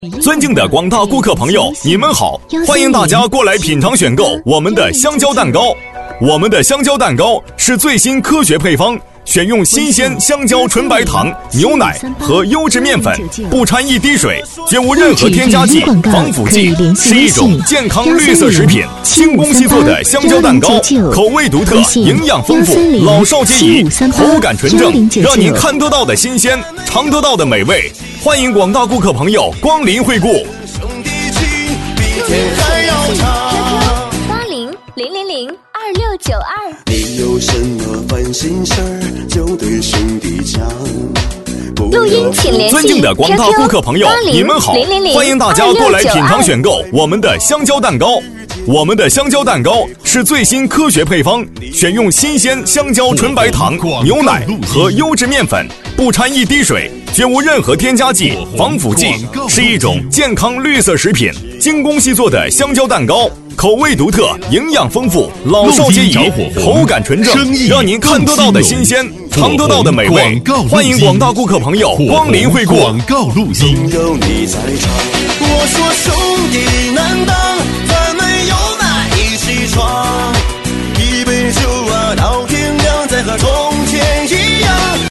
尊敬的广大顾客朋友，你们好，欢迎大家过来品尝选购我们的香蕉蛋糕。我们的香蕉蛋糕是最新科学配方，选用新鲜香蕉纯白糖、牛奶和优质面粉，不掺一滴水，绝无任何添加剂、防腐剂，是一种健康绿色食品。精工细做的香蕉蛋糕，口味独特，营养丰富，老少皆宜，口感纯正，让您看得到的新鲜，尝得到的美味。欢迎广大顾客朋友光临惠顾。 80002692。 你有什么烦心事儿就对兄弟讲。 录音请联系尊敬的广大顾客朋友，你们好，欢迎大家过来品尝选购我们的香蕉蛋糕。我们的香蕉蛋糕是最新科学配方，选用新鲜香蕉纯白糖、牛奶和优质面粉，不掺一滴水，绝无任何添加剂、防腐剂，是一种健康绿色食品。精工细做的香蕉蛋糕，口味独特，营养丰富，老少皆宜，口感纯正，让您看得到的新鲜，尝得到的美味。欢迎广大顾客朋友光临惠顾。 广告录音，总有你在场。我说兄弟难当。